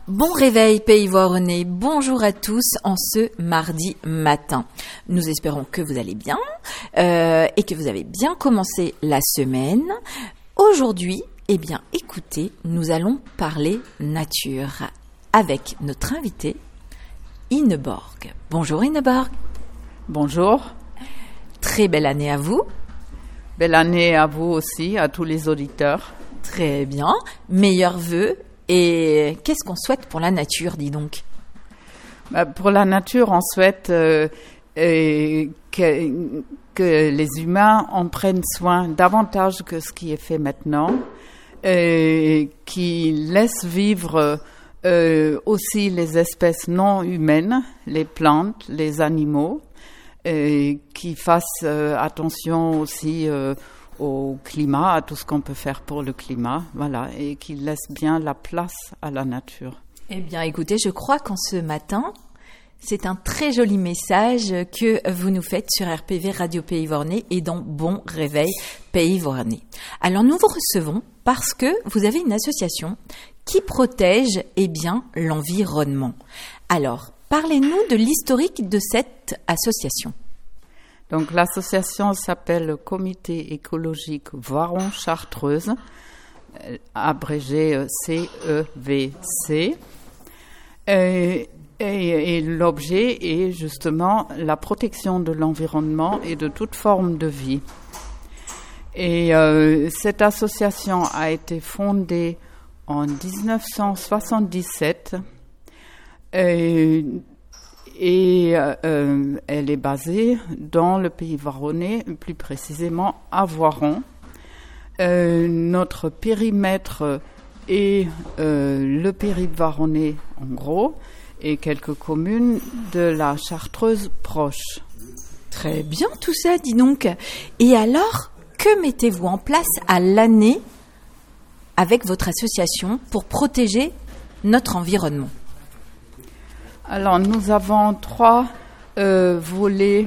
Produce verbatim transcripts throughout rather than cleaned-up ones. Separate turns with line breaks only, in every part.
Bon réveil Pays Voironnais, bonjour à tous en ce mardi matin. Nous espérons que vous allez bien euh, et que vous avez bien commencé la semaine. Aujourd'hui, eh bien écoutez, nous allons parler nature avec notre invitée Inneborg. Bonjour Inneborg.
Bonjour.
Très belle année à vous.
Belle année à vous aussi, à tous les auditeurs.
Très bien, meilleurs vœux. Et qu'est-ce qu'on souhaite pour la nature, dis donc ?
Bah, pour la nature, on souhaite euh, euh, que, que les humains en prennent soin davantage que ce qui est fait maintenant, euh, qu'ils laissent vivre euh, aussi les espèces non humaines, les plantes, les animaux, euh, qu'ils fassent euh, attention aussi euh, au climat, à tout ce qu'on peut faire pour le climat, voilà, et qui laisse bien la place à la nature.
Eh bien, écoutez, je crois qu'en ce matin, c'est un très joli message que vous nous faites sur R P V Radio Pays Voironnais et dans Bon Réveil Pays Voironnais. Alors, nous vous recevons parce que vous avez une association qui protège, eh bien, l'environnement. Alors, parlez-nous de l'historique de cette association.
Donc l'association s'appelle le Comité écologique Voiron-Chartreuse, abrégé C E V C. Et, et, et l'objet est justement la protection de l'environnement et de toute forme de vie. Et euh, cette association a été fondée en dix-neuf cent soixante-dix-sept. Et, Et euh, elle est basée dans le Pays Voironnais, plus précisément à Voiron. Euh, notre périmètre est euh, le Pays Voironnais, en gros, et quelques communes de la Chartreuse proche.
Très bien tout ça, dis donc. Et alors, que mettez-vous en place à l'année avec votre association pour protéger notre environnement ?
Alors, nous avons trois euh, volets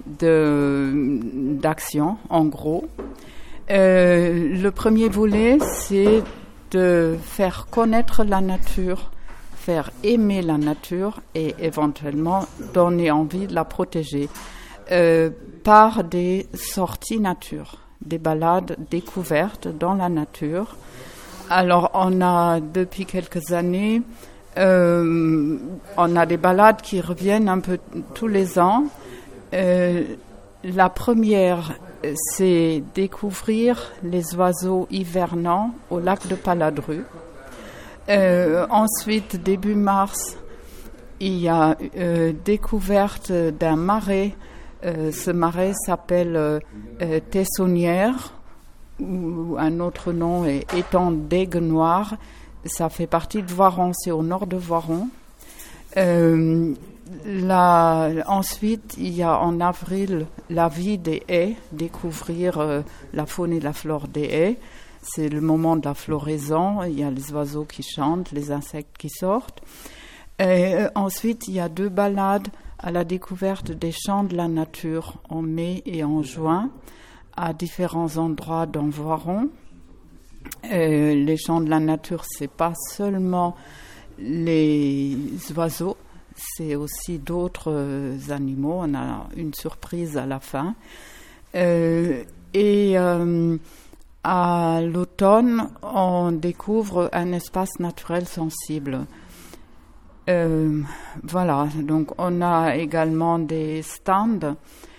de, d'action, en gros. Euh, le premier volet, c'est de faire connaître la nature, faire aimer la nature et éventuellement donner envie de la protéger euh, par des sorties nature, des balades découvertes dans la nature. Alors, on a depuis quelques années... Euh, on a des balades qui reviennent un peu tous les ans. Euh, la première, c'est découvrir les oiseaux hivernants au lac de Paladru. Euh, ensuite, début mars, il y a euh, découverte d'un marais. Euh, ce marais s'appelle euh, Tessonnière, ou un autre nom est étang d'Aigues Noires. Ça fait partie de Voiron, c'est au nord de Voiron. Euh, là, ensuite, il y a en avril la vie des haies, découvrir euh, la faune et la flore des haies. C'est le moment de la floraison, il y a les oiseaux qui chantent, les insectes qui sortent. Et, euh, ensuite, il y a deux balades à la découverte des champs de la nature en mai et en juin, à différents endroits dans Voiron. Euh, les champs de la nature, c'est pas seulement les oiseaux, c'est aussi d'autres euh, animaux. On a une surprise à la fin. Euh, et euh, à l'automne, on découvre un espace naturel sensible. Euh, voilà, donc on a également des stands.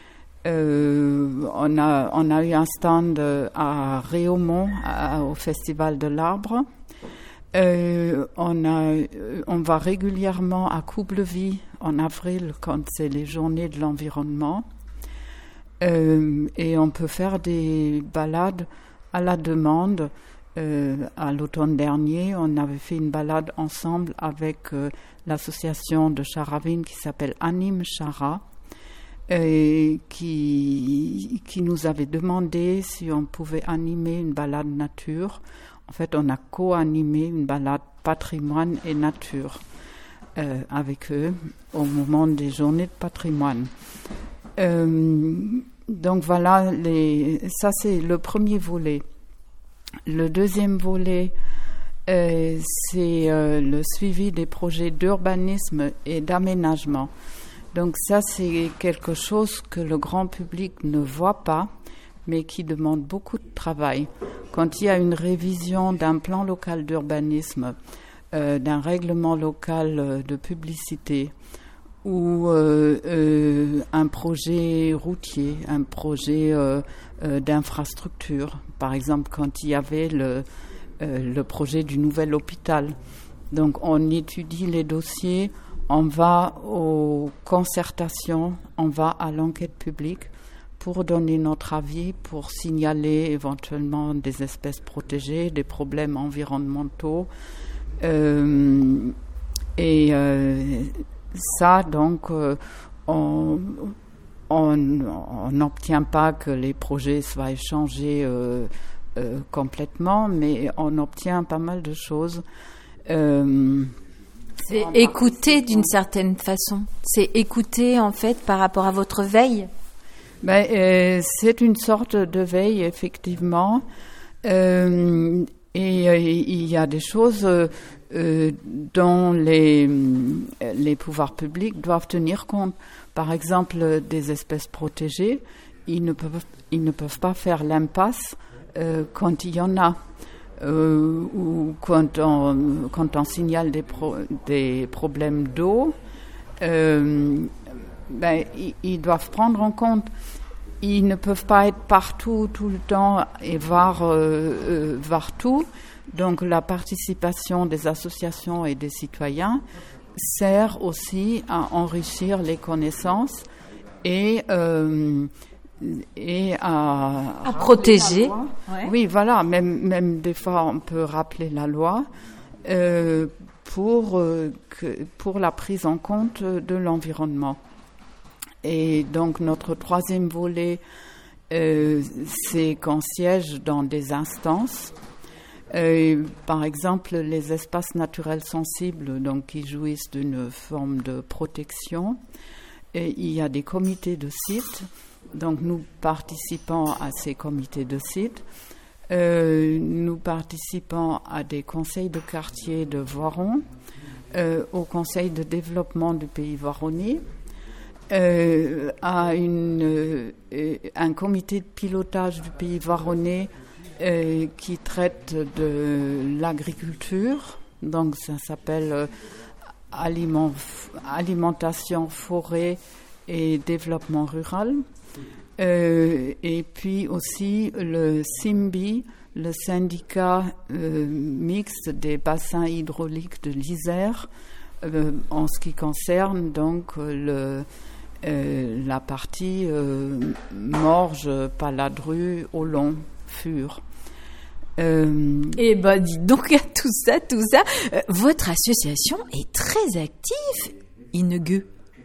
Euh, on a on a eu un stand à Réaumont à, au Festival de l'Arbre. Euh, on a on va régulièrement à Coublevie en avril quand c'est les journées de l'environnement. Euh, et on peut faire des balades à la demande. Euh, à l'automne dernier, on avait fait une balade ensemble avec euh, l'association de Charavine qui s'appelle Anime Chara. Et qui, qui nous avait demandé si on pouvait animer une balade nature. En fait, on a co-animé une balade patrimoine et nature euh, avec eux au moment des journées de patrimoine. Euh, donc voilà, les, ça c'est le premier volet. Le deuxième volet, Euh, c'est euh, le suivi des projets d'urbanisme et d'aménagement. Donc ça, c'est quelque chose que le grand public ne voit pas, mais qui demande beaucoup de travail. Quand il y a une révision d'un plan local d'urbanisme, euh, d'un règlement local de publicité, ou euh, euh, un projet routier, un projet euh, euh, d'infrastructure, par exemple quand il y avait le Euh, le projet du nouvel hôpital. Donc on étudie les dossiers, on va aux concertations, on va à l'enquête publique pour donner notre avis, pour signaler éventuellement des espèces protégées, des problèmes environnementaux. Euh, et euh, ça, donc, euh, on n'obtient pas que les projets soient échangés euh, Euh, complètement, mais on obtient pas mal de choses. Euh,
c'est écouter d'une certaine façon. C'est écouter en fait par rapport à votre veille.
Ben, euh, c'est une sorte de veille effectivement, euh, et euh, il y a des choses euh, euh, dont les les pouvoirs publics doivent tenir compte. Par exemple, des espèces protégées, ils ne peuvent ils ne peuvent pas faire l'impasse Euh, quand il y en a, euh, ou quand on, quand on signale des, pro, des problèmes d'eau, euh, ben, ils, ils doivent prendre en compte. Ils ne peuvent pas être partout tout le temps et voir, euh, euh, voir tout. Donc la participation des associations et des citoyens sert aussi à enrichir les connaissances et euh, et à,
à protéger.
Ouais. Oui, voilà, même, même des fois on peut rappeler la loi euh, pour, euh, que, pour la prise en compte de l'environnement. Et donc notre troisième volet, euh, c'est qu'on siège dans des instances. Euh, par exemple, les espaces naturels sensibles, donc qui jouissent d'une forme de protection. Et il y a des comités de site. Donc nous participons à ces comités de site. Euh, nous participons à des conseils de quartier de Voiron, euh, au conseil de développement du pays voironnais, euh, à une, euh, un comité de pilotage du pays voironnais euh, qui traite de l'agriculture. Donc ça s'appelle euh, aliment, alimentation, forêt et développement rural. Euh, et puis aussi le SIMBI, le syndicat euh, mixte des bassins hydrauliques de l'Isère, euh, en ce qui concerne donc le, euh, la partie euh, Morges, Paladru, Olon, Fur.
Euh, eh ben, dis donc, à tout ça, tout ça, euh, votre association est très active, Inegueux.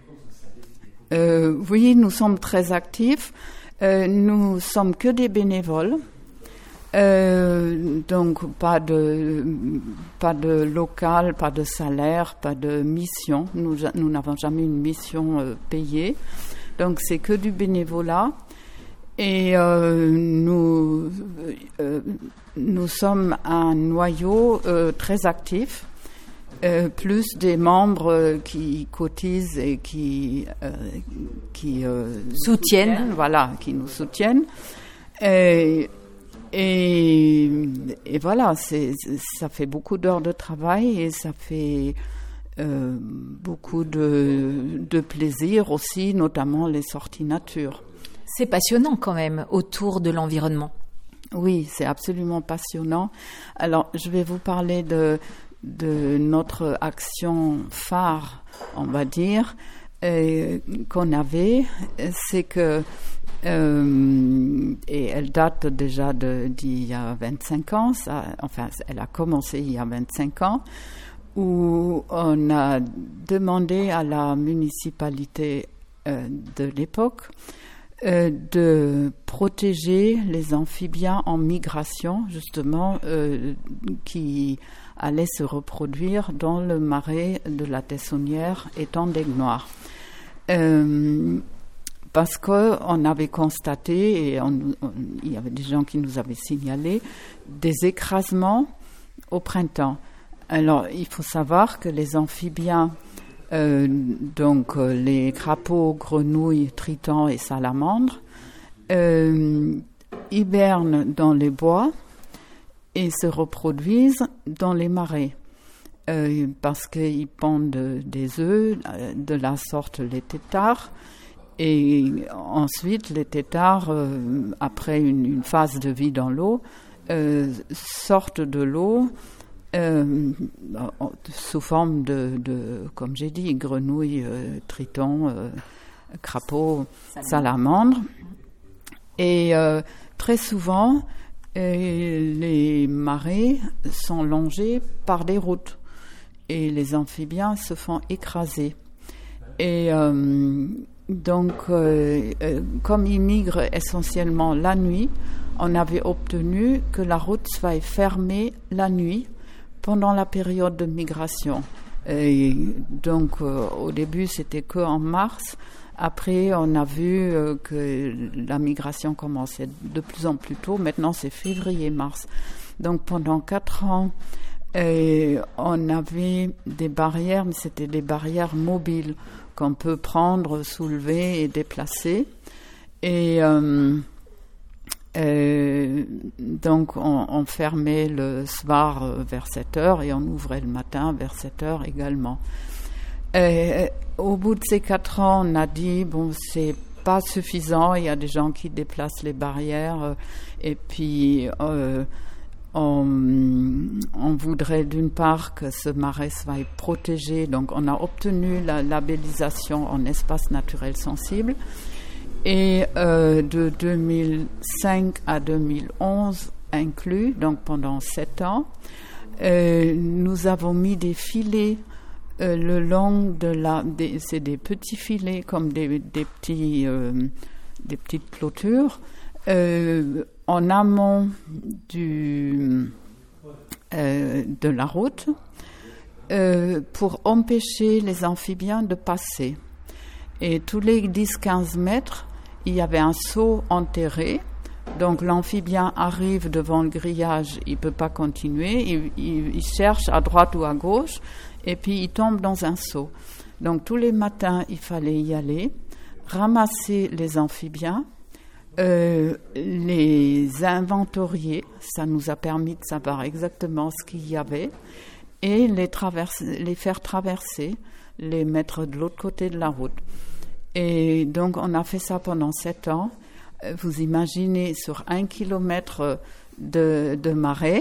Euh, oui, nous sommes très actifs. Euh, nous sommes que des bénévoles. Euh, donc, pas de, pas de local, pas de salaire, pas de mission. Nous, nous n'avons jamais une mission euh, payée. Donc, c'est que du bénévolat. Et euh, nous, euh, nous sommes un noyau euh, très actif. Euh, plus des membres euh, qui cotisent et qui, euh, qui euh,
soutiennent.
soutiennent, voilà, qui nous soutiennent. Et, et, et voilà, c'est, ça fait beaucoup d'heures de travail et ça fait euh, beaucoup de, de plaisir aussi, notamment les sorties nature.
C'est passionnant quand même autour de l'environnement.
Oui, c'est absolument passionnant. Alors, je vais vous parler de de notre action phare, on va dire, euh, qu'on avait, c'est que, euh, et elle date déjà de, d'il y a vingt-cinq ans, ça, enfin, elle a commencé il y a vingt-cinq ans, où on a demandé à la municipalité euh, de l'époque euh, de protéger les amphibiens en migration, justement, euh, qui allait se reproduire dans le marais de la Tessonnière étang d'Aigle Noir. Euh, parce qu'on avait constaté, et on, on, il y avait des gens qui nous avaient signalé, des écrasements au printemps. Alors, il faut savoir que les amphibiens, euh, donc euh, les crapauds, grenouilles, tritons et salamandres, euh, hibernent dans les bois et se reproduisent dans les marais. Euh, parce qu'ils pondent des œufs, de la sorte les têtards, et ensuite les têtards, euh, après une, une phase de vie dans l'eau, euh, sortent de l'eau euh, sous forme de, de, comme j'ai dit, grenouilles, euh, tritons, euh, crapauds, salamandres, et euh, très souvent euh, les marais sont longés par des routes. Et les amphibiens se font écraser. Et euh, donc, euh, euh, comme ils migrent essentiellement la nuit, on avait obtenu que la route soit fermée la nuit pendant la période de migration. Et donc, euh, au début, c'était qu'en mars. Après, on a vu euh, que la migration commençait de plus en plus tôt. Maintenant, c'est février-mars. Donc, pendant quatre ans, et on avait des barrières, mais c'était des barrières mobiles qu'on peut prendre, soulever et déplacer. Et euh, euh, donc, on, on fermait le soir vers sept heures et on ouvrait le matin vers sept heures également. Et au bout de ces quatre ans, on a dit, bon, c'est pas suffisant, il y a des gens qui déplacent les barrières, et puis... Euh, On, on voudrait d'une part que ce marais soit protégé, donc on a obtenu la labellisation en espace naturel sensible. Et euh, de deux mille cinq à deux mille onze inclus, donc pendant sept ans, euh, nous avons mis des filets euh, le long de la... Des, c'est des petits filets comme des, des, petits, euh, des petites clôtures, Euh, en amont du, euh, de la route euh, pour empêcher les amphibiens de passer. Et tous les dix à quinze mètres, il y avait un seau enterré. Donc l'amphibien arrive devant le grillage, il ne peut pas continuer, il, il, il cherche à droite ou à gauche et puis il tombe dans un seau. Donc tous les matins, il fallait y aller, ramasser les amphibiens, Euh, les inventorier, ça nous a permis de savoir exactement ce qu'il y avait, et les, traverser, les faire traverser, les mettre de l'autre côté de la route. Et donc on a fait ça pendant sept ans. Vous imaginez, sur un kilomètre de, de marais,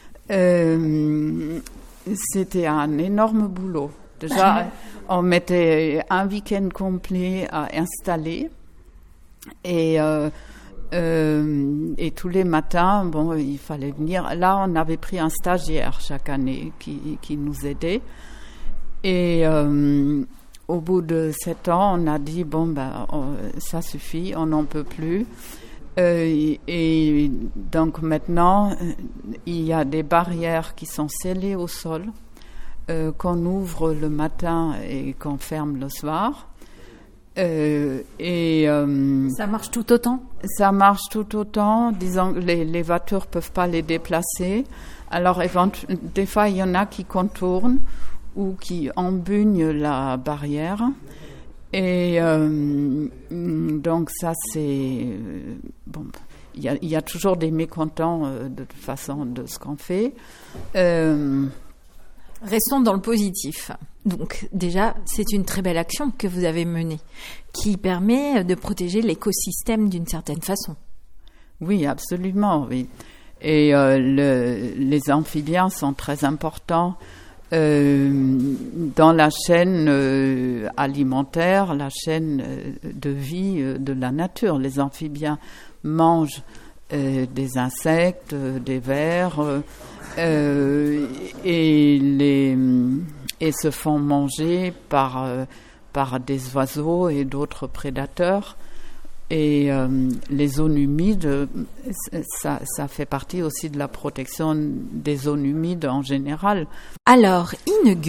euh, c'était un énorme boulot. Déjà, on mettait un week-end complet à installer. Et, euh, euh, et tous les matins, bon, il fallait venir. Là, on avait pris un stagiaire chaque année qui, qui nous aidait. Et euh, au bout de sept ans, on a dit, bon, ben, on, ça suffit, on n'en peut plus. Euh, et, et donc maintenant, il y a des barrières qui sont scellées au sol, euh, qu'on ouvre le matin et qu'on ferme le soir. Euh, et euh,
ça marche tout autant.
Ça marche tout autant. Disons que les, les voitures peuvent pas les déplacer. Alors, éventu- des fois, il y en a qui contournent ou qui embugnent la barrière. Et euh, donc, ça, c'est euh, bon. Il y a, il y a toujours des mécontents euh, de toute façon de ce qu'on fait. Euh,
Restons dans le positif. Donc déjà, c'est une très belle action que vous avez menée, qui permet de protéger l'écosystème d'une certaine façon.
Oui, absolument, oui. Et euh, le, les amphibiens sont très importants euh, dans la chaîne euh, alimentaire, la chaîne de vie euh, de la nature. Les amphibiens mangent euh, des insectes, euh, des vers, euh, euh, et les et se font manger par euh, par des oiseaux et d'autres prédateurs. Et euh, les zones humides, ça, ça fait partie aussi de la protection des zones humides en général.
Alors, Inge,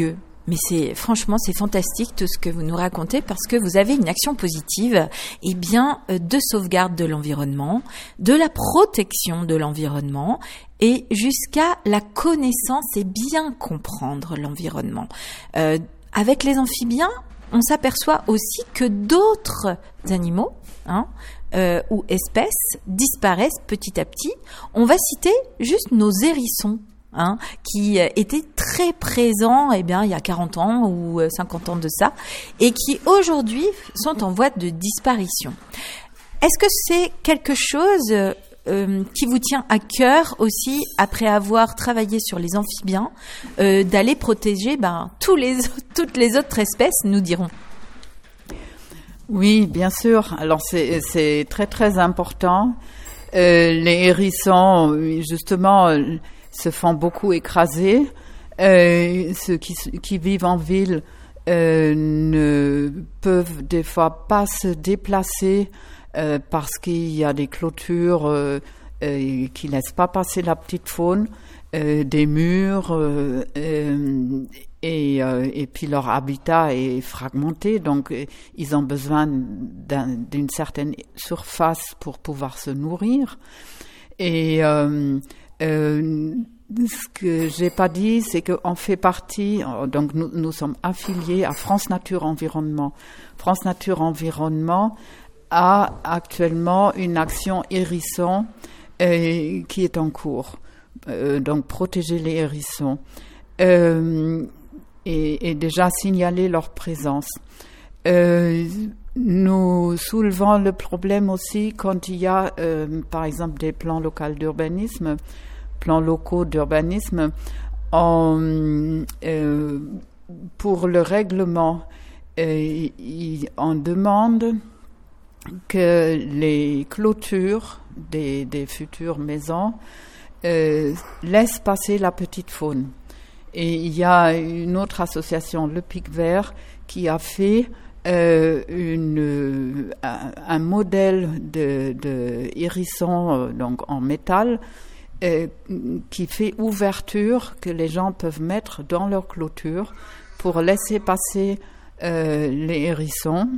Mais c'est franchement, c'est fantastique tout ce que vous nous racontez parce que vous avez une action positive, eh bien, de sauvegarde de l'environnement, de la protection de l'environnement et jusqu'à la connaissance et bien comprendre l'environnement. Euh, avec les amphibiens, on s'aperçoit aussi que d'autres animaux, hein, euh, ou espèces disparaissent petit à petit. On va citer juste nos hérissons. Hein, qui étaient très présents, eh bien, il y a quarante ans ou cinquante ans de ça, et qui aujourd'hui sont en voie de disparition. Est-ce que c'est quelque chose euh, qui vous tient à cœur aussi, après avoir travaillé sur les amphibiens, euh, d'aller protéger ben, tous les, toutes les autres espèces, nous dirons?
Oui, bien sûr. Alors, c'est, c'est très, très important. Euh, les hérissons, justement, se font beaucoup écraser. Euh, ceux qui, qui vivent en ville euh, ne peuvent des fois pas se déplacer euh, parce qu'il y a des clôtures euh, euh, qui laissent pas passer la petite faune, euh, des murs, euh, euh, et, euh, et puis leur habitat est fragmenté, donc euh, ils ont besoin d'un, d'une certaine surface pour pouvoir se nourrir. Et euh, Euh, ce que j'ai pas dit, c'est qu'on fait partie, donc nous, nous sommes affiliés à France Nature Environnement. France Nature Environnement a actuellement une action hérisson euh, qui est en cours. Euh, donc protéger les hérissons euh, et, et déjà signaler leur présence. Euh, nous soulevons le problème aussi quand il y a, euh, par exemple, des plans locaux d'urbanisme, plans locaux d'urbanisme, on, euh, pour le règlement, euh, il, on demande que les clôtures des, des futures maisons euh, laissent passer la petite faune. Et il y a une autre association, le Pic Vert, qui a fait Euh, une, un, un modèle de, de hérisson euh, donc en métal euh, qui fait ouverture que les gens peuvent mettre dans leur clôture pour laisser passer euh, les hérissons.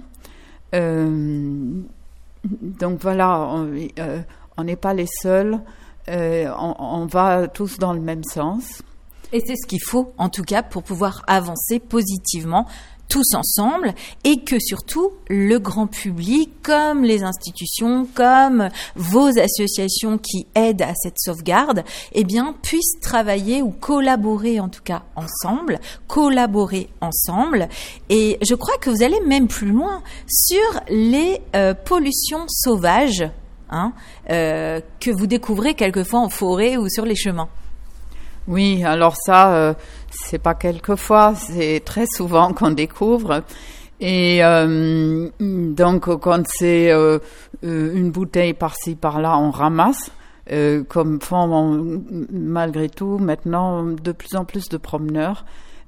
Euh, donc voilà, on euh, on n'est pas les seuls, euh, on, on va tous dans le même sens.
Et c'est ce qu'il faut, en tout cas, pour pouvoir avancer positivement tous ensemble, et que surtout le grand public, comme les institutions, comme vos associations qui aident à cette sauvegarde, eh bien, puissent travailler ou collaborer en tout cas ensemble, collaborer ensemble. Et je crois que vous allez même plus loin sur les euh, pollutions sauvages, hein, euh, que vous découvrez quelquefois en forêt ou sur les chemins.
Oui, alors ça, euh, c'est pas quelquefois, c'est très souvent qu'on découvre. Et euh, donc, quand c'est euh, une bouteille par-ci, par-là, on ramasse, euh, comme font malgré tout maintenant de plus en plus de promeneurs.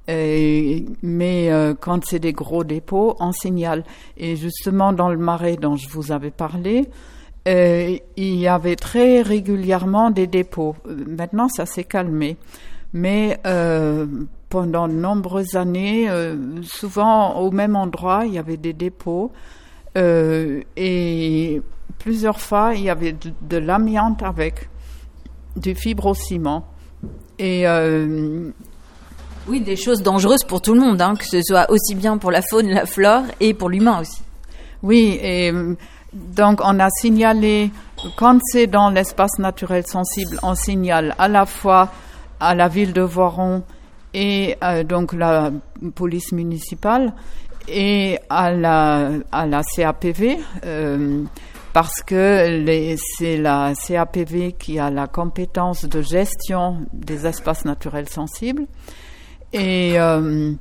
Et, mais euh, quand c'est des gros dépôts, on signale. Et justement, dans le Marais dont je vous avais parlé, Euh, il y avait très régulièrement des dépôts. Maintenant, ça s'est calmé. Mais euh, pendant de nombreuses années, euh, souvent au même endroit, il y avait des dépôts. Euh, et plusieurs fois, il y avait de, de l'amiante avec du fibrociment. Et euh,
oui, des choses dangereuses pour tout le monde, hein, que ce soit aussi bien pour la faune, la flore et pour l'humain aussi.
Oui, et donc, on a signalé, quand c'est dans l'espace naturel sensible, on signale à la fois à la ville de Voiron et euh, donc la police municipale et à la, à la C A P V, euh, parce que les, c'est la C A P V qui a la compétence de gestion des espaces naturels sensibles. Et, euh,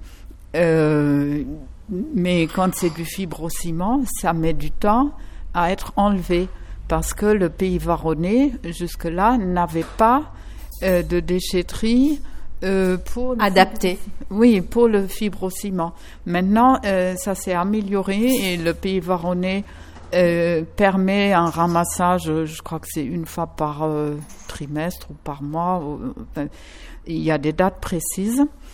euh, mais quand c'est du fibrociment, ça met du temps à être enlevé parce que le pays varonnais jusque-là n'avait pas euh, de déchetterie euh, pour
adapté.
Oui, pour le fibrociment. Maintenant, euh, ça s'est amélioré et le pays varonnais euh, permet un ramassage. Je crois que c'est une fois par euh, trimestre ou par mois. Ou, enfin, il y a des dates précises.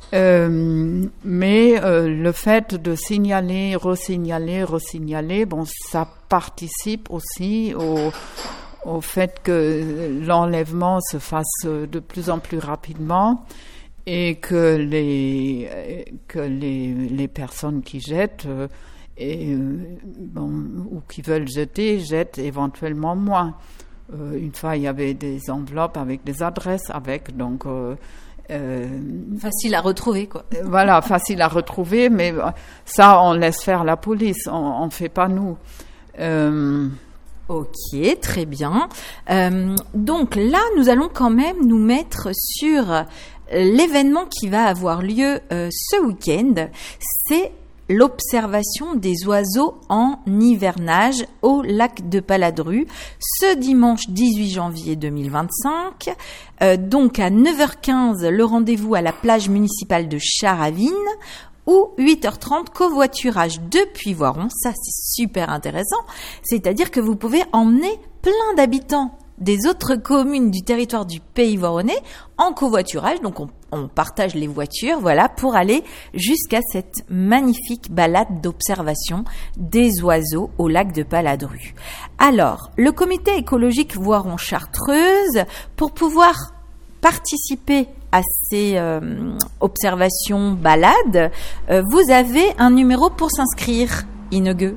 Euh, mais euh, le fait de signaler, resignaler, resignaler, bon, ça participe aussi au, au fait que l'enlèvement se fasse de plus en plus rapidement et que les que les, les personnes qui jettent euh, et, euh, bon, ou qui veulent jeter jettent éventuellement moins. Euh, une fois, il y avait des enveloppes avec des adresses avec, donc euh,
Euh, facile à retrouver, quoi.
Voilà, facile à retrouver, mais ça, on laisse faire la police, on ne fait pas nous. Euh...
Ok, très bien. Euh, donc là, nous allons quand même nous mettre sur l'événement qui va avoir lieu euh, ce week-end. C'est l'observation des oiseaux en hivernage au lac de Paladru, ce dimanche dix-huit janvier deux mille vingt-cinq. Euh, donc à neuf heures quinze, le rendez-vous à la plage municipale de Charavine, ou huit heures trente, covoiturage depuis Voiron. Ça, c'est super intéressant. C'est-à-dire que vous pouvez emmener plein d'habitants des autres communes du territoire du Pays Voironnais en covoiturage. Donc, on, on partage les voitures, voilà, pour aller jusqu'à cette magnifique balade d'observation des oiseaux au lac de Paladru. Alors, le comité écologique Voiron-Chartreuse, pour pouvoir participer à ces euh, observations balades, euh, vous avez un numéro pour s'inscrire, Inegue.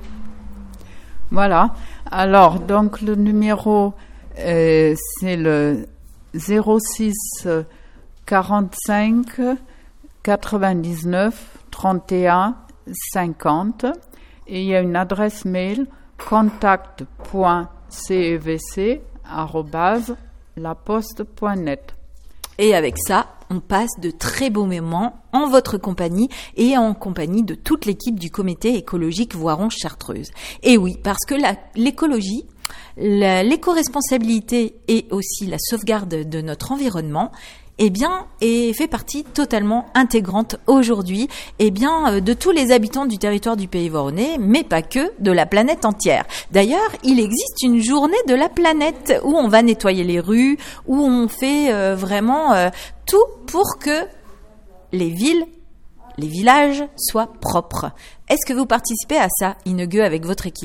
Voilà. Alors, donc, le numéro... Euh, c'est le zéro six quarante-cinq quatre-vingt-dix-neuf trente et un cinquante et il y a une adresse mail contact point cevc arobase laposte point net.
Et avec ça, on passe de très beaux moments en votre compagnie et en compagnie de toute l'équipe du comité écologique Voiron-Chartreuse. Et oui, parce que la, l'écologie, la, l'éco-responsabilité et aussi la sauvegarde de notre environnement, eh bien, et fait partie totalement intégrante aujourd'hui, eh bien, de tous les habitants du territoire du Pays Voironnais, mais pas que, de la planète entière. D'ailleurs, il existe une journée de la planète où on va nettoyer les rues, où on fait euh, vraiment euh, tout pour que les villes, les villages soient propres. Est-ce que vous participez à ça, Inegue, avec votre équipe ?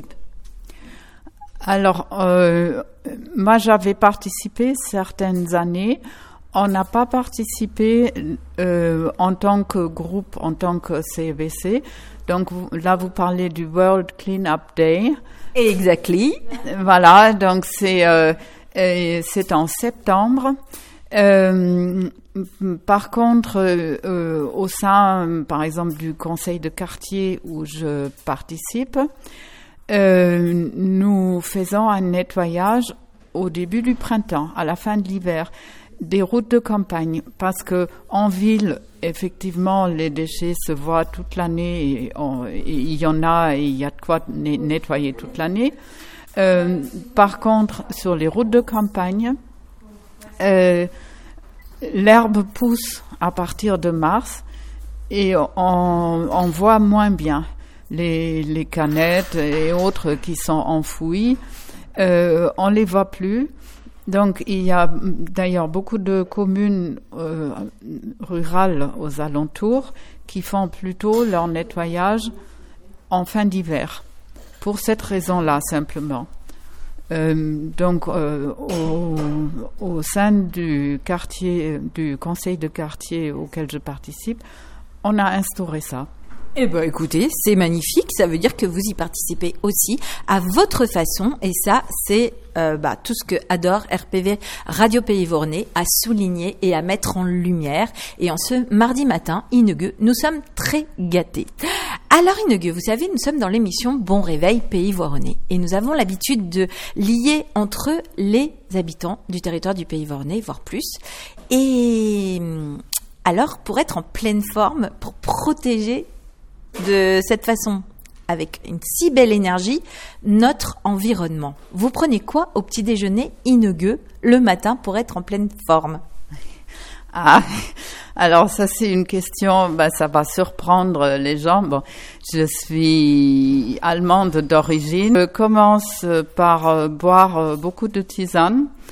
Alors, euh, moi, j'avais participé certaines années. On n'a pas participé euh, en tant que groupe, en tant que C V C. Donc vous, là, vous parlez du World Clean Up Day.
Exactly.
Voilà, donc c'est euh, c'est en septembre. Euh, par contre, euh, au sein, par exemple, du conseil de quartier où je participe, euh, nous faisons un nettoyage au début du printemps, à la fin de l'hiver, des routes de campagne, parce que en ville, effectivement, les déchets se voient toute l'année et il y en a et il y a de quoi nettoyer toute l'année. Euh, par contre, sur les routes de campagne, euh, l'herbe pousse à partir de mars et on, on voit moins bien les, les canettes et autres qui sont enfouies. Euh, on les voit plus. Donc, il y a d'ailleurs beaucoup de communes euh, rurales aux alentours qui font plutôt leur nettoyage en fin d'hiver, pour cette raison-là simplement. Euh, donc, euh, au, au sein du quartier, du conseil de quartier auquel je participe, on a instauré ça.
Eh ben, écoutez, c'est magnifique. Ça veut dire que vous y participez aussi à votre façon. Et ça, c'est euh, bah, tout ce que adore R P V Radio Pays Voironnais à souligner et à mettre en lumière. Et en ce mardi matin, Inegue, nous sommes très gâtés. Alors Inegue, vous savez, nous sommes dans l'émission Bon Réveil Pays Voironnais. Et nous avons l'habitude de lier entre les habitants du territoire du Pays Voironnais, voire plus. Et alors, pour être en pleine forme, pour protéger de cette façon, avec une si belle énergie, notre environnement. Vous prenez quoi au petit déjeuner, Inegue, le matin pour être en pleine forme ?
Ah, alors ça c'est une question, ben, ça va surprendre les gens. Bon, je suis allemande d'origine. Je commence par euh, boire euh, beaucoup de tisane.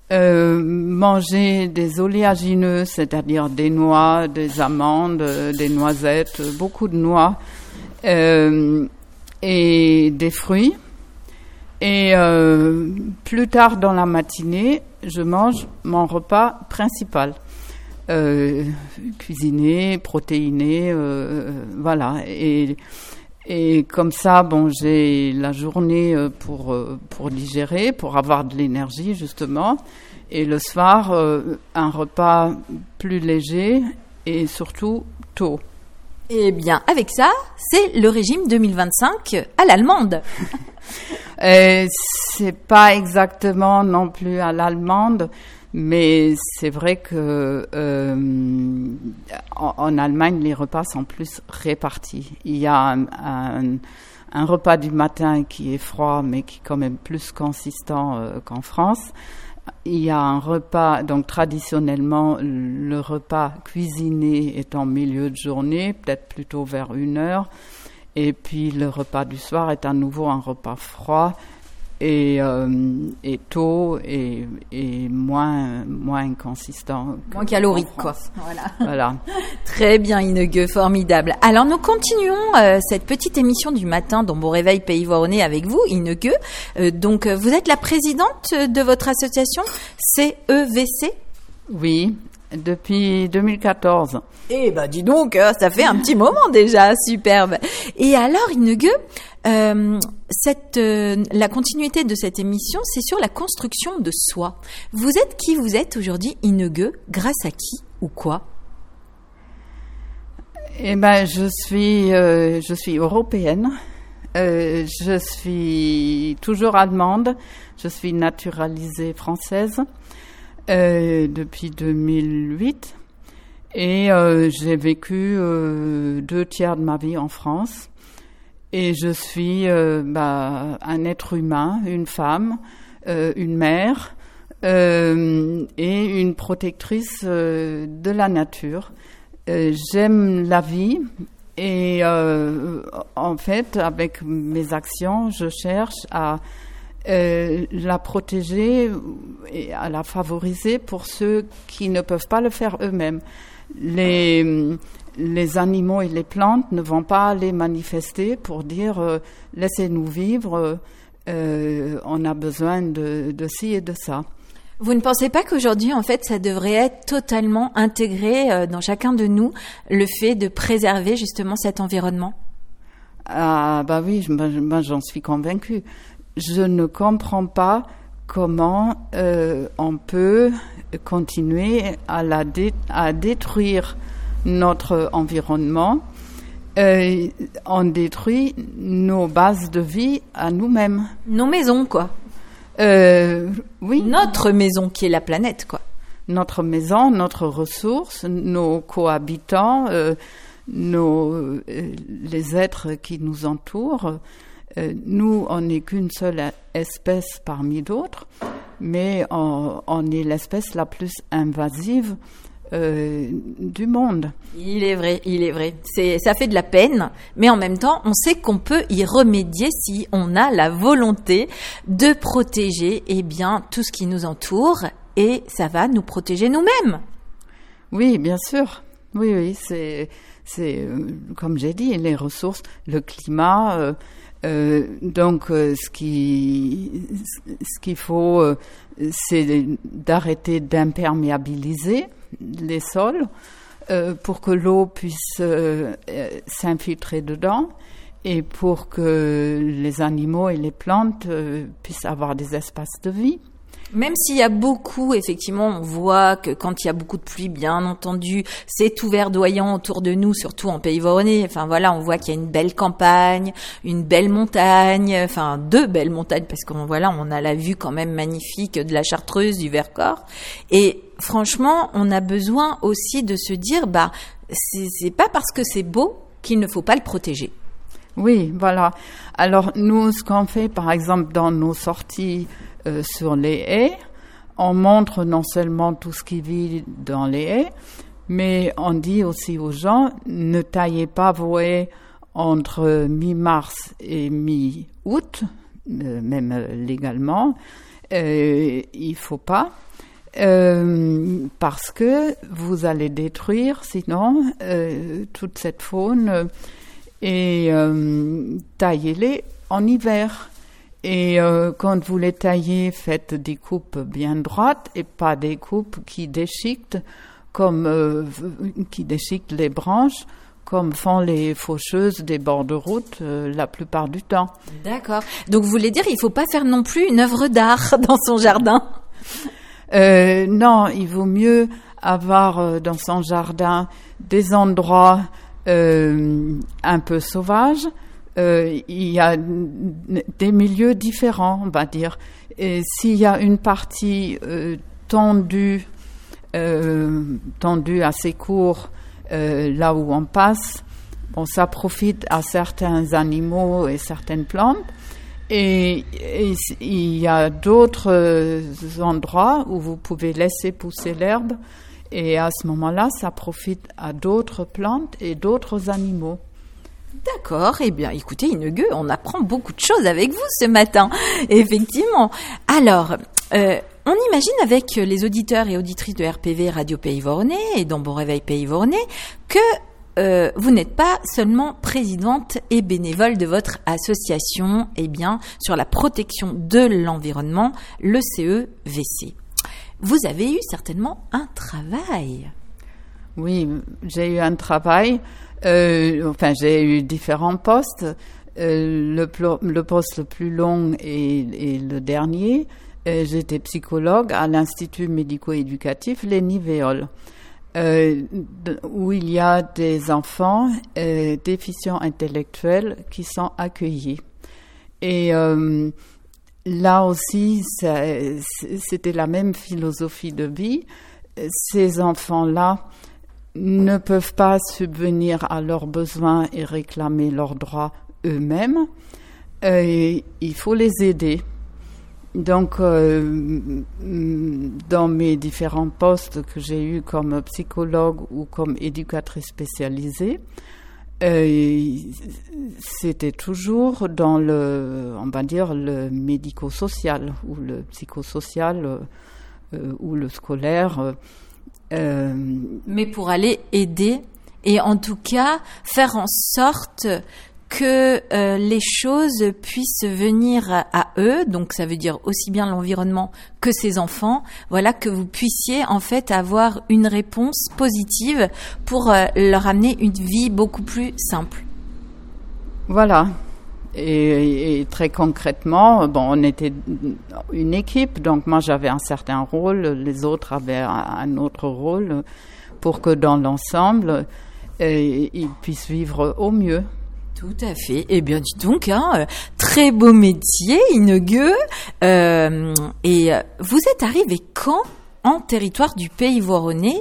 Euh, manger des oléagineux, c'est-à-dire des noix, des amandes, des noisettes, beaucoup de noix, euh, et des fruits. Et euh, plus tard dans la matinée, je mange mon repas principal, euh, cuisiné, protéiné, euh, voilà. Et Et comme ça, bon, j'ai la journée pour pour digérer, pour avoir de l'énergie justement, et le soir euh, un repas plus léger et surtout tôt.
Eh bien, avec ça, c'est le régime deux mille vingt-cinq à l'allemande.
Et c'est pas exactement non plus à l'allemande, mais c'est vrai que euh, en, en Allemagne, les repas sont plus répartis. Il y a un, un, un repas du matin qui est froid, mais qui est quand même plus consistant euh, qu'en France. Il y a un repas, donc traditionnellement, le repas cuisiné est en milieu de journée, peut-être plutôt vers une heure. Et puis le repas du soir est à nouveau un repas froid et, euh, et tôt et, et moins, moins consistant.
Moins calorique, quoi. Voilà.
Voilà.
Très bien, Inege, formidable. Alors, nous continuons euh, cette petite émission du matin dans Bon Réveil Pays Voronais avec vous, Inege. Euh, donc, euh, vous êtes la présidente de votre association C E V C ?
Oui, depuis deux mille quatorze.
Eh ben, dis donc, ça fait un petit moment déjà, superbe. Et alors, Inege, euh, cette, euh, la continuité de cette émission, c'est sur la construction de soi. Vous êtes qui vous êtes aujourd'hui, Inege, grâce à qui ou quoi ?
Eh ben, je suis, euh, je suis européenne. Euh, je suis toujours allemande. Je suis naturalisée française euh, depuis deux mille huit. Et euh, j'ai vécu euh, deux tiers de ma vie en France. Et je suis euh, bah, un être humain, une femme, euh, une mère euh, et une protectrice euh, de la nature. Euh, j'aime la vie et euh, en fait, avec mes actions, je cherche à euh, la protéger et à la favoriser pour ceux qui ne peuvent pas le faire eux-mêmes. Les, les animaux et les plantes ne vont pas aller manifester pour dire euh, « laissez-nous vivre, euh, on a besoin de, de ci et de ça ».
Vous ne pensez pas qu'aujourd'hui, en fait, ça devrait être totalement intégré euh, dans chacun de nous, le fait de préserver justement cet environnement ?
Ah bah oui, moi j'en suis convaincue. Je ne comprends pas comment euh, on peut continuer à, la dé- à détruire notre environnement. Euh, on détruit nos bases de vie à nous-mêmes.
Nos maisons, quoi.
Euh, oui.
Notre maison qui est la planète, quoi.
Notre maison, notre ressource, nos cohabitants, euh, nos, euh, les êtres qui nous entourent. Euh, nous, on n'est qu'une seule espèce parmi d'autres, mais on, on est l'espèce la plus invasive euh, du monde.
Il est vrai, il est vrai. C'est, ça fait de la peine, mais en même temps, on sait qu'on peut y remédier si on a la volonté de protéger, eh bien, tout ce qui nous entoure, et ça va nous protéger nous-mêmes.
Oui, bien sûr. Oui, oui, c'est, c'est euh, comme j'ai dit, les ressources, le climat. Euh, euh, donc, euh, ce qui, ce qu'il faut, euh, c'est d'arrêter d'imperméabiliser les sols euh, pour que l'eau puisse euh, s'infiltrer dedans et pour que les animaux et les plantes euh, puissent avoir des espaces de vie.
Même s'il y a beaucoup, effectivement, on voit que quand il y a beaucoup de pluie, bien entendu, c'est tout verdoyant autour de nous, surtout en Pays Voronais. Enfin voilà, on voit qu'il y a une belle campagne, une belle montagne, enfin deux belles montagnes, parce qu'on voilà, on a la vue quand même magnifique de la Chartreuse, du Vercors. Et franchement, on a besoin aussi de se dire, bah, c'est, c'est pas parce que c'est beau qu'il ne faut pas le protéger.
Oui, voilà. Alors nous, ce qu'on fait, par exemple, dans nos sorties Euh, sur les haies, on montre non seulement tout ce qui vit dans les haies, mais on dit aussi aux gens, ne taillez pas vos haies entre mi-mars et mi-août, euh, même euh, légalement, euh, il faut pas. Euh, parce que vous allez détruire sinon euh, toute cette faune et euh, taillez-les en hiver. Et euh, quand vous les taillez, faites des coupes bien droites et pas des coupes qui déchiquetent, comme euh, qui déchiquetent les branches, comme font les faucheuses des bords de route euh, la plupart du temps.
D'accord. Donc vous voulez dire, il faut pas faire non plus une œuvre d'art dans son jardin?
Euh, non, il vaut mieux avoir euh, dans son jardin des endroits euh, un peu sauvages. Euh, il y a des milieux différents, on va dire. Et s'il y a une partie euh, tendue, euh, tendue assez court, euh, là où on passe, bon, ça profite à certains animaux et certaines plantes. Et, et il y a d'autres endroits où vous pouvez laisser pousser l'herbe et à ce moment-là, ça profite à d'autres plantes et d'autres animaux.
D'accord, eh bien écoutez Inge, on apprend beaucoup de choses avec vous ce matin, effectivement. Alors, euh, on imagine avec les auditeurs et auditrices de R P V Radio Pays Voronais et dans Bon Réveil Pays Voronais que Euh, vous n'êtes pas seulement présidente et bénévole de votre association, eh bien, sur la protection de l'environnement, le C E V C. Vous avez eu certainement un travail.
Oui, j'ai eu un travail. Euh, enfin, j'ai eu différents postes. Euh, le, plo- le poste le plus long est, est le dernier. Euh, j'étais psychologue à l'Institut médico-éducatif Lénie Véol. Euh, où il y a des enfants euh, déficients intellectuels qui sont accueillis. Et euh, là aussi, ça, c'était la même philosophie de vie. Ces enfants-là ne peuvent pas subvenir à leurs besoins et réclamer leurs droits eux-mêmes. Euh, il faut les aider. Donc, euh, dans mes différents postes que j'ai eus comme psychologue ou comme éducatrice spécialisée, euh, c'était toujours dans le, on va dire, le médico-social ou le psychosocial euh, ou le scolaire.
Euh, Mais pour aller aider et en tout cas faire en sorte que euh, les choses puissent venir à, à eux, donc ça veut dire aussi bien l'environnement que ces enfants, voilà, que vous puissiez en fait avoir une réponse positive pour euh, leur amener une vie beaucoup plus simple.
Voilà. Et, et très concrètement, bon, on était une équipe, donc moi j'avais un certain rôle, les autres avaient un, un autre rôle, pour que dans l'ensemble, euh, ils puissent vivre au mieux.
Tout à fait. Eh bien, dis donc, hein, très beau métier, Inge. Euh, et vous êtes arrivé quand en territoire du Pays Voronais?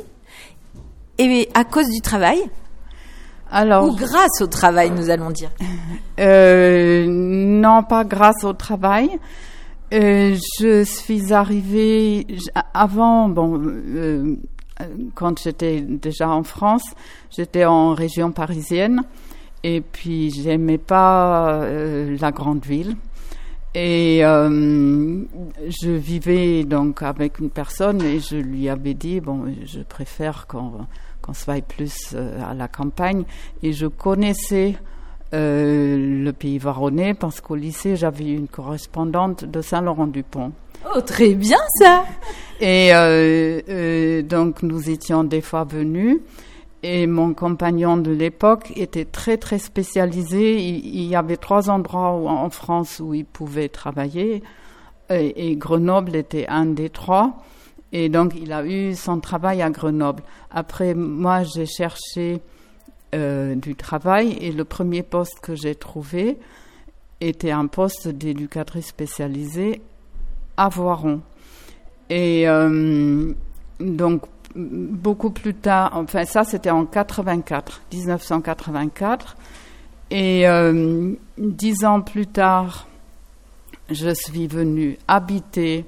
Et à cause du travail? Alors, ou grâce au travail, nous allons dire.
Euh, non, pas grâce au travail. Euh, je suis arrivée avant, bon, euh, quand j'étais déjà en France, j'étais en région parisienne. Et puis, j'aimais pas euh, la grande ville. Et euh, je vivais donc avec une personne et je lui avais dit, bon, je préfère qu'on, qu'on se vaille plus euh, à la campagne. Et je connaissais euh, le Pays Voronais parce qu'au lycée, j'avais une correspondante de Saint-Laurent-du-Pont.
Oh, très bien ça!
Et euh, euh, donc, nous étions des fois venus. Et mon compagnon de l'époque était très, très spécialisé. Il, il y avait trois endroits où, en France où il pouvait travailler. Et, et Grenoble était un des trois. Et donc, il a eu son travail à Grenoble. Après, moi, j'ai cherché euh, du travail. Et le premier poste que j'ai trouvé était un poste d'éducatrice spécialisée à Voiron. Et euh, donc, beaucoup plus tard, enfin ça c'était en quatre-vingt-quatre, dix-neuf cent quatre-vingt-quatre, et euh, dix ans plus tard, je suis venue habiter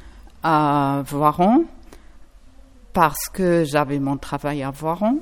à Voiron parce que j'avais mon travail à Voiron.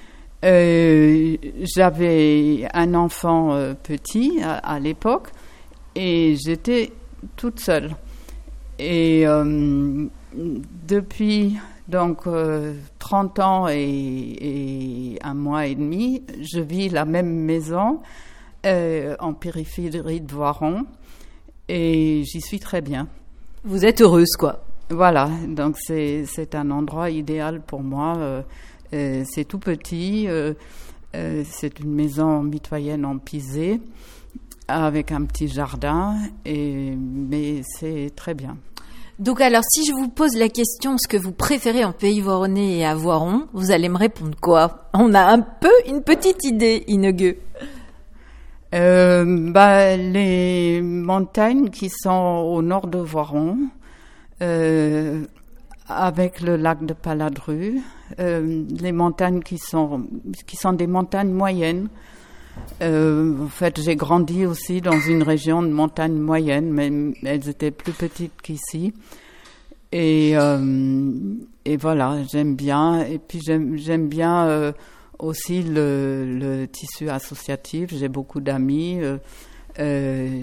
Euh, j'avais un enfant euh, petit à, à l'époque et j'étais toute seule. Et euh, depuis donc euh, trente ans et, et un mois et demi, je vis la même maison euh, en périphérie de Voiron et j'y suis très bien.
Vous êtes heureuse, quoi.
Voilà, donc c'est, c'est un endroit idéal pour moi. Euh, euh, c'est tout petit, euh, euh, c'est une maison mitoyenne en pisé avec un petit jardin, et, mais c'est très bien.
Donc alors, si je vous pose la question, ce que vous préférez en Pays Voironnais et à Voiron, vous allez me répondre quoi? On a un peu une petite idée, Inege.
Euh, bah, les montagnes qui sont au nord de Voiron, euh, avec le lac de Paladru, euh, les montagnes qui sont, qui sont des montagnes moyennes. Euh, en fait, j'ai grandi aussi dans une région de montagnes moyennes, mais elles étaient plus petites qu'ici. Et, euh, et voilà, j'aime bien. Et puis j'aime, j'aime bien euh, aussi le, le tissu associatif. J'ai beaucoup d'amis. Euh, euh,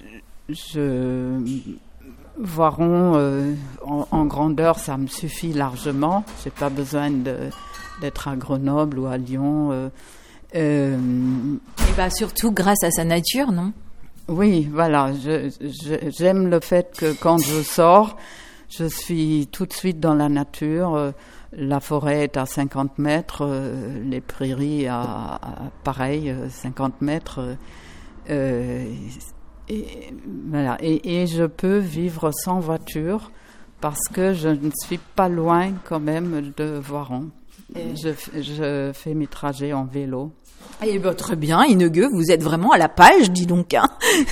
je, Voiron euh, en, en grandeur, ça me suffit largement. J'ai pas besoin de, d'être à Grenoble ou à Lyon. Euh, euh,
et bah surtout grâce à sa nature, non?
Oui, voilà. Je, je, j'aime le fait que quand je sors, je suis tout de suite dans la nature. Euh, la forêt est à cinquante mètres, euh, les prairies à, à pareil, cinquante mètres. Euh, et, voilà. Et, et je peux vivre sans voiture parce que je ne suis pas loin quand même de Voiron. Je, je fais mes trajets en vélo.
Eh bien, très bien, Inege, vous êtes vraiment à la page, dis donc. Hein.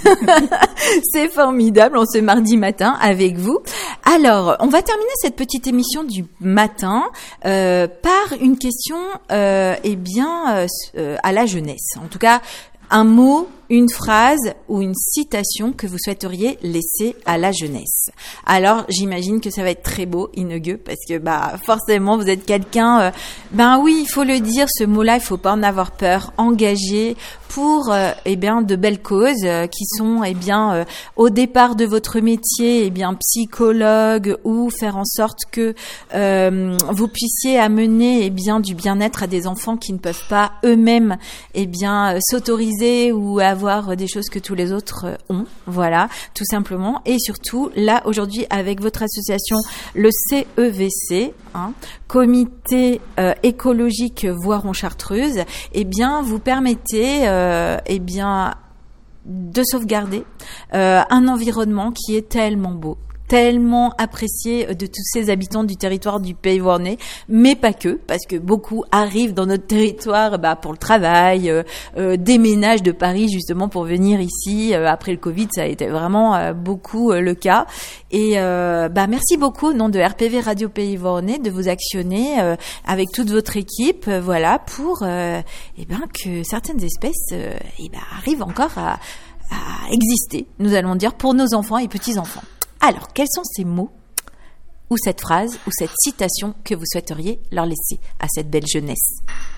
C'est formidable, en ce mardi matin avec vous. Alors, on va terminer cette petite émission du matin euh, par une question euh, eh bien, euh, à la jeunesse. En tout cas, un mot, une phrase ou une citation que vous souhaiteriez laisser à la jeunesse. Alors, j'imagine que ça va être très beau, Inege, parce que bah forcément, vous êtes quelqu'un... Euh, ben oui, il faut le dire, ce mot-là, il faut pas en avoir peur, engagé pour euh, eh bien de belles causes euh, qui sont eh bien euh, au départ de votre métier, eh bien psychologue, ou faire en sorte que euh, vous puissiez amener eh bien du bien-être à des enfants qui ne peuvent pas eux-mêmes eh bien euh, s'autoriser ou avoir des choses que tous les autres ont, voilà, tout simplement. Et surtout, là, aujourd'hui, avec votre association, le C E V C, hein, Comité euh, écologique Voiron-Chartreuse, eh bien, vous permettez, euh, eh bien, de sauvegarder euh, un environnement qui est tellement beau, tellement apprécié de tous ces habitants du territoire du Pays Voironnais, mais pas que, parce que beaucoup arrivent dans notre territoire bah, pour le travail, euh, euh, déménagent de Paris justement pour venir ici. Euh, après le Covid, ça a été vraiment euh, beaucoup euh, le cas. Et euh, bah merci beaucoup au nom de R P V Radio Pays Voironnais de vous actionner euh, avec toute votre équipe, euh, voilà, pour euh, eh ben que certaines espèces euh, eh ben arrivent encore à, à exister. Nous allons dire pour nos enfants et petits enfants. Alors, quels sont ces mots ou cette phrase ou cette citation que vous souhaiteriez leur laisser à cette belle jeunesse?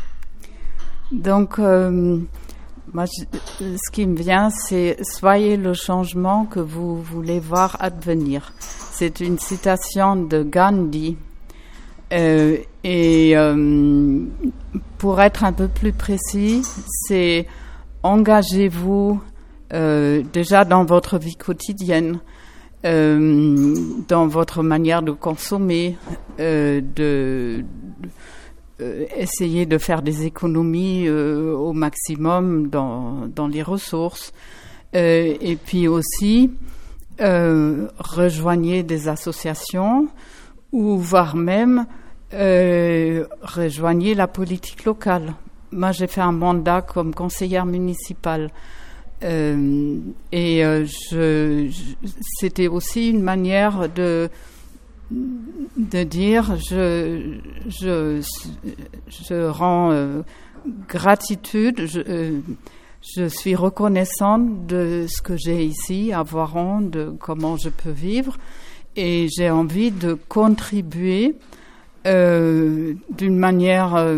Donc, euh, moi, je, ce qui me vient, c'est « Soyez le changement que vous voulez voir advenir ». C'est une citation de Gandhi. Euh, et euh, pour être un peu plus précis, c'est « Engagez-vous euh, déjà dans votre vie quotidienne ». Euh, dans votre manière de consommer, euh, de, de euh, essayer de faire des économies euh, au maximum dans, dans les ressources, euh, et puis aussi euh, rejoignez des associations ou voire même euh, rejoignez la politique locale. Moi, j'ai fait un mandat comme conseillère municipale. Euh, et euh, je, je, c'était aussi une manière de de dire je je je rends euh, gratitude, je, euh, je suis reconnaissante de ce que j'ai ici à Voiron, de comment je peux vivre, et j'ai envie de contribuer euh, d'une manière euh,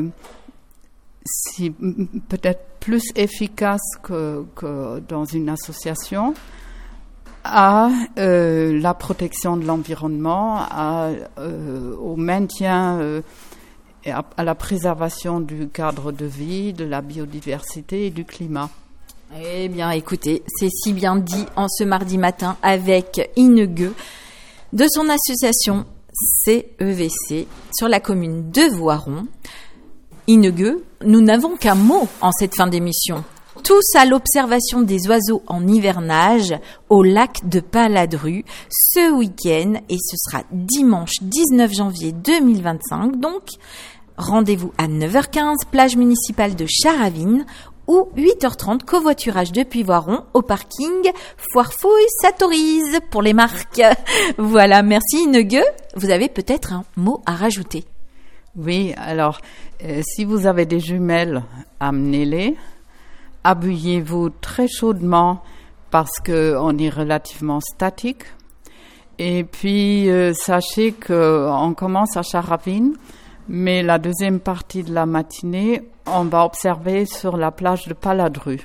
si peut-être plus efficace que, que dans une association, à euh, la protection de l'environnement, à, euh, au maintien euh, et à, à la préservation du cadre de vie, de la biodiversité et du climat.
Eh bien, écoutez, c'est si bien dit en ce mardi matin avec Inege de son association C E V C sur la commune de Voiron. Inege, nous n'avons qu'un mot en cette fin d'émission. Tous à l'observation des oiseaux en hivernage au lac de Paladru ce week-end et ce sera dimanche dix-neuf janvier deux mille vingt-cinq. Donc, rendez-vous à neuf heures quinze, plage municipale de Charavine ou huit heures trente, covoiturage depuis Voiron au parking Foire-Fouille s'autorise pour les marques. Voilà, merci Inege. Vous avez peut-être un mot à rajouter.
Oui, alors, euh, si vous avez des jumelles, amenez-les. Habillez-vous très chaudement parce qu'on est relativement statique. Et puis, euh, sachez qu'on commence à Charavine, mais la deuxième partie de la matinée, on va observer sur la plage de Paladru.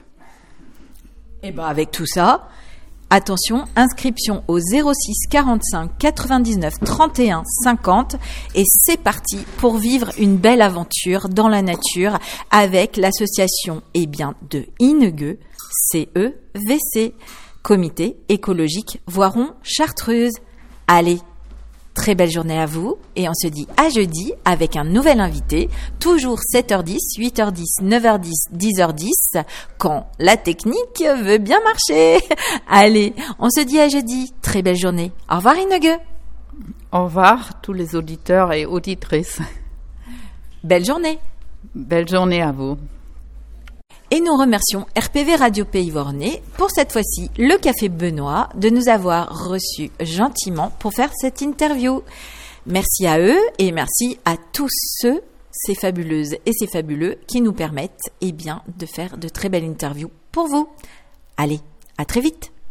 Et ben avec tout ça, attention, inscription au zéro six quarante-cinq quatre-vingt-dix-neuf trente et un cinquante et c'est parti pour vivre une belle aventure dans la nature avec l'association eh bien, de Inege, C E V C, Comité écologique Voiron-Chartreuse. Allez, très belle journée à vous et on se dit à jeudi avec un nouvel invité, toujours sept heures dix, huit heures dix, neuf heures dix, dix heures dix, quand la technique veut bien marcher. Allez, on se dit à jeudi, très belle journée. Au revoir Inege.
Au revoir tous les auditeurs et auditrices.
Belle journée.
Belle journée à vous.
Et nous remercions R P V Radio Pays Voronais, pour cette fois-ci le Café Benoît, de nous avoir reçus gentiment pour faire cette interview. Merci à eux et merci à tous ceux, ces fabuleuses et ces fabuleux, qui nous permettent eh bien, de faire de très belles interviews pour vous. Allez, à très vite.